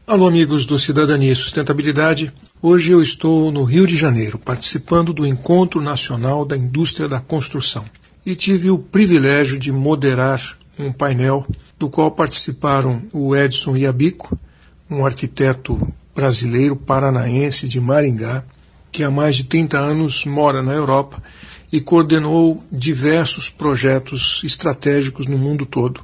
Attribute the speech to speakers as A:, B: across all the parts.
A: Alô, amigos do Cidadania e Sustentabilidade. Hoje eu estou no Rio de Janeiro, participando do Encontro Nacional da Indústria da Construção. E tive o privilégio de moderar um painel do qual participaram o Edson Iabico, um arquiteto brasileiro paranaense de Maringá, que há mais de 30 anos mora na Europa e coordenou diversos projetos estratégicos no mundo todo.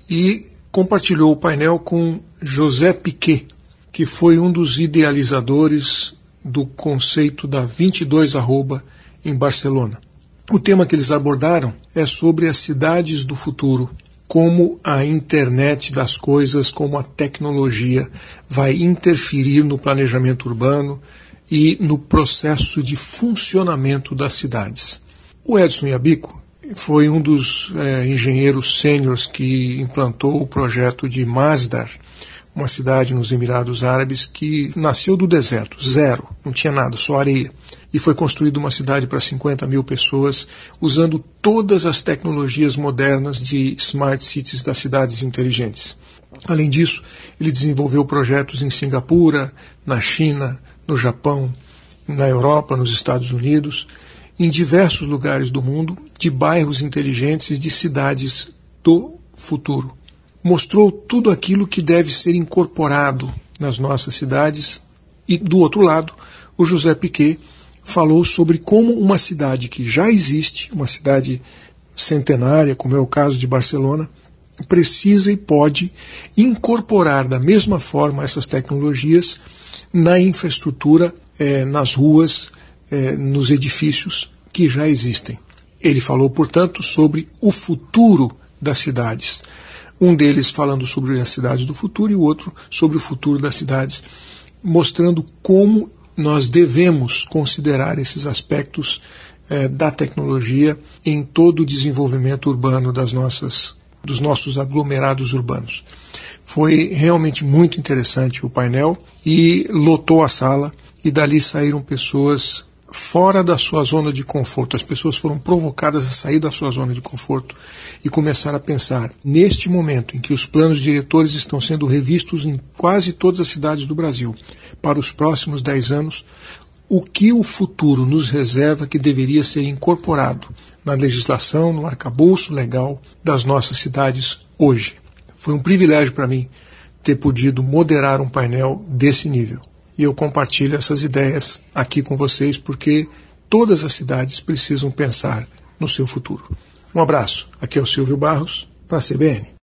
A: E compartilhou o painel com José Piqué, que foi um dos idealizadores do conceito da 22 Arroba em Barcelona. O tema que eles abordaram é sobre as cidades do futuro, como a internet das coisas, como a tecnologia vai interferir no planejamento urbano e no processo de funcionamento das cidades. O Edson Iabico foi um dos engenheiros sêniores que implantou o projeto de Masdar, uma cidade nos Emirados Árabes que nasceu do deserto, zero, não tinha nada, só areia. E foi construída uma cidade para 50 mil pessoas, usando todas as tecnologias modernas de smart cities, das cidades inteligentes. Além disso, ele desenvolveu projetos em Singapura, na China, no Japão, na Europa, nos Estados Unidos, em diversos lugares do mundo, de bairros inteligentes, de cidades do futuro. Mostrou tudo aquilo que deve ser incorporado nas nossas cidades. E, do outro lado, o José Piqué falou sobre como uma cidade que já existe, uma cidade centenária, como é o caso de Barcelona, precisa e pode incorporar da mesma forma essas tecnologias na infraestrutura, nas ruas, nos edifícios que já existem. Ele falou, portanto, sobre o futuro das cidades. Um deles falando sobre as cidades do futuro e o outro sobre o futuro das cidades, mostrando como nós devemos considerar esses aspectos da tecnologia em todo o desenvolvimento urbano dos nossos aglomerados urbanos. Foi realmente muito interessante o painel e lotou a sala, e dali saíram pessoas fora da sua zona de conforto. As pessoas foram provocadas a sair da sua zona de conforto e começar a pensar, neste momento em que os planos diretores estão sendo revistos em quase todas as cidades do Brasil, para os próximos 10 anos, o que o futuro nos reserva que deveria ser incorporado na legislação, no arcabouço legal das nossas cidades hoje. Foi um privilégio para mim ter podido moderar um painel desse nível. E eu compartilho essas ideias aqui com vocês, porque todas as cidades precisam pensar no seu futuro. Um abraço. Aqui é o Silvio Barros, para a CBN.